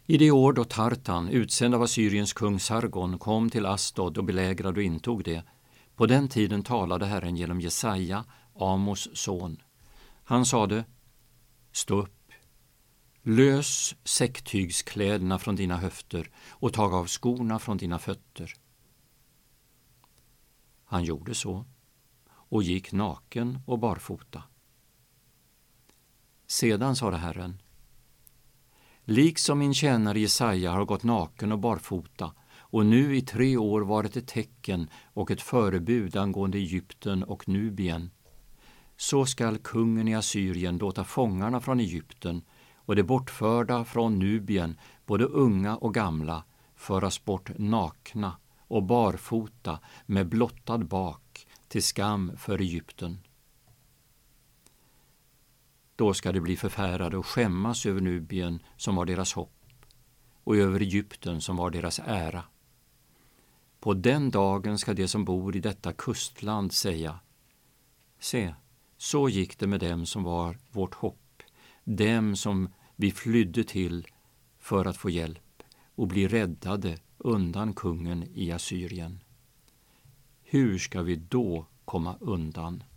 I det år då Tartan, utsänd av Assyriens kung Sargon, kom till Asdod och belägrade och intog det, på den tiden talade Herren genom Jesaja, Amos son. Han sade: Stå upp, lös säcktygskläderna från dina höfter och tag av skorna från dina fötter. Han gjorde så och gick naken och barfota. Sedan sade Herren: liksom min tjänare Jesaja har gått naken och barfota och nu i 3 år varit ett tecken och ett förebud angående Egypten och Nubien, så skall kungen i Assyrien låta fångarna från Egypten och de bortförda från Nubien, både unga och gamla, föras bort nakna och barfota med blottad bak till skam för Egypten. Då ska de bli förfärade och skämmas över Nubien som var deras hopp och över Egypten som var deras ära. På den dagen ska de som bor i detta kustland säga: se, så gick det med dem som var vårt hopp, dem som vi flydde till för att få hjälp och bli räddade undan kungen i Assyrien. Hur ska vi då komma undan?